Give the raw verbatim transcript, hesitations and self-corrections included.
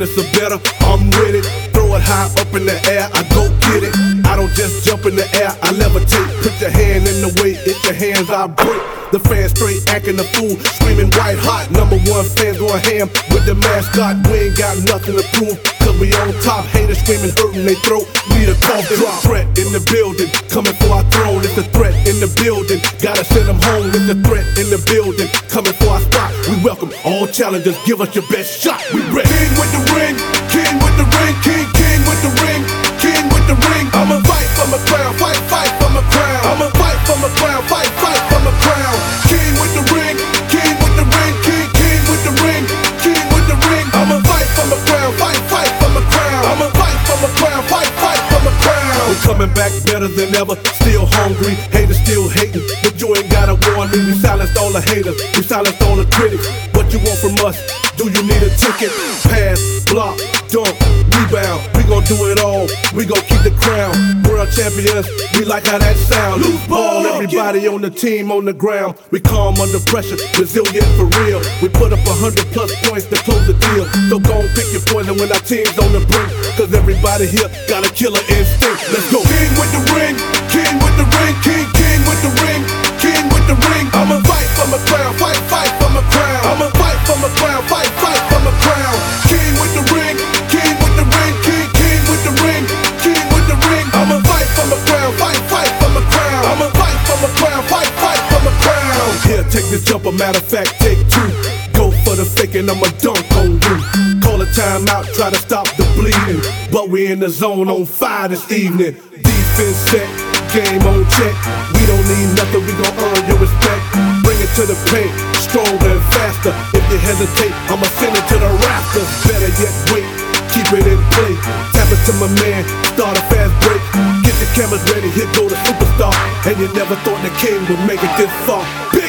minutes or better, I'm with it. Throw it high up in the air, I go get it. I don't just jump in the air, I levitate. Put your hand in the way, it's your hands I break. The fans straight acting a fool, screaming white hot. Number one fans going ham with the mascot. We ain't got nothing to prove, cause we on top. Haters screaming, hurting they throat. Need a cough drop. Threat in the building, coming for our throne. It's a threat in the building. Gotta send them home. It's a threat in the building, coming for our spot. We welcome all challengers. Give us your best shot. We ready. King with the ring, king with the ring, king, king with the ring, king with the ring. I'ma fight for my crown, fight, fight for my crown. I'ma fight for my crown, fight, fight for my crown. King with the ring, king with the ring, king, king with the ring, king with the ring. I'ma fight for my crown, fight, fight for my crown. I'ma fight for my crown, fight, fight for my crown. We're coming back better than ever, still hungry, haters still hating, but you ain't gotta warn me. We silenced all the haters, we silenced all the critics. What you want from us? Do you need a ticket? Pass, block, dunk, rebound. We gon' do it all, we gon' keep the crown. World champions, we like how that sound. Loose ball, everybody on the team on the ground. We calm under pressure, resilient for real. We put up a hundred plus points to close the deal. So gon' pick your poison when our team's on the brink, cause everybody here got a killer instinct. Let's go. King with the ring, king with the ring, king, king with the ring, king with the ring. I'ma fight for my crown, fight, fight for my crown. I'ma fight for my crown, fight, fight for my crown. King with the ring, king with the ring, king, king with the ring, king with the ring. I'ma fight for my crown, fight, fight for my crown. I'ma fight for my crown, fight, fight for my crown. Here, take the jumper, matter of fact, take two. Go for the fake and I'ma dunk on you. Call a timeout, try to stop the bleeding, but we in the zone on fire this evening. Defense set, game on check. We don't need nothing, we gon' earn your respect. Bring it to the paint, stronger and faster. If you hesitate, I'ma send it to the rafters. Better yet, wait, keep it in play. Tap it to my man, start a fast break. Get the cameras ready, here go the superstar. And you never thought the king would make it this far.